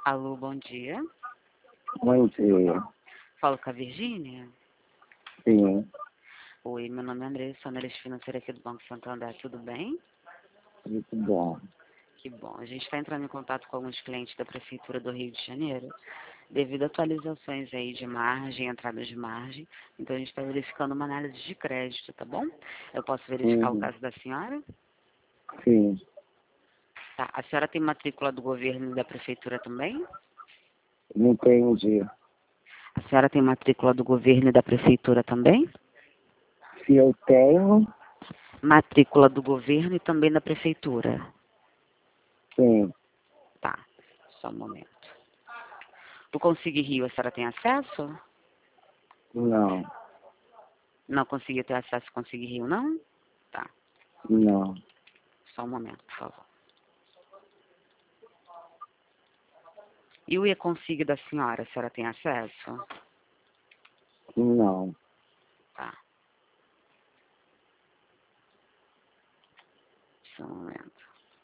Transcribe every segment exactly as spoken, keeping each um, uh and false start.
Alô, bom dia. Bom dia. Falo com a Virgínia? Sim, Oi, meu nome é Andressa, sou analista financeira aqui do Banco Santander, tudo bem? muito bom. Que bom. A gente está entrando em contato com alguns clientes da Prefeitura do Rio de Janeiro, devido a atualizações aí de margem, entrada de margem. Então, a gente está verificando uma análise de crédito, tá bom? Eu posso verificar o Uhum. caso da senhora? Sim, Tá. A senhora tem matrícula do governo e da Prefeitura também? não entendi. A senhora tem matrícula do governo e da Prefeitura também? Se eu tenho, Matrícula do governo e também da Prefeitura. sim, Tá. Só um momento. O Consegui Rio, a senhora tem acesso? não, Não conseguiu ter acesso ao Consegui Rio, não? Tá. não, Só um momento, por favor. E o e-consig da senhora, a senhora tem acesso? não. Tá. Só um momento.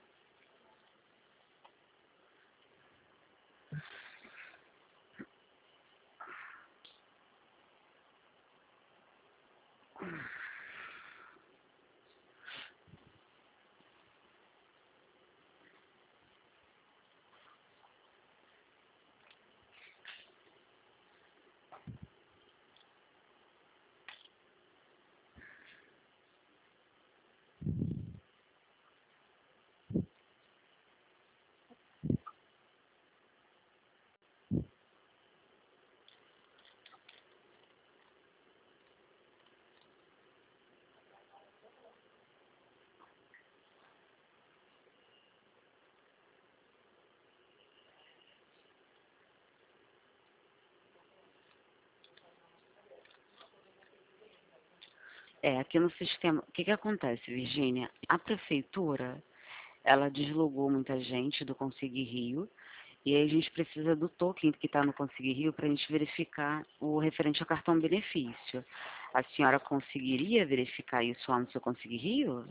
É, aqui no sistema, o que que acontece, Virgínia? A prefeitura, ela deslogou muita gente do Consegui Rio, e aí a gente precisa do token que está no Consegui Rio para a gente verificar o referente ao cartão benefício. A senhora conseguiria verificar isso lá no seu Consegui Rio?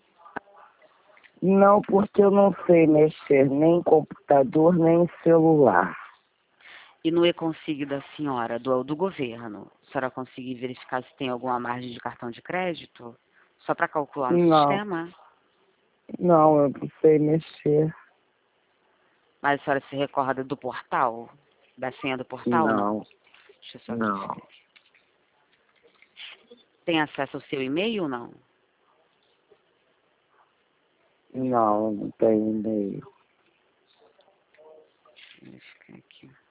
Não, porque eu não sei mexer nem em computador, nem em celular. E no e-consig da senhora, do, do governo, a senhora conseguir verificar se tem alguma margem de cartão de crédito? Só para calcular no Não, sistema? não, eu não sei mexer. Mas a senhora se recorda do portal? Da senha do portal? Não. Não, Deixa eu só verificar não, aqui. Tem acesso ao seu e-mail ou não? não, não tenho e-mail. Deixa eu verificar aqui.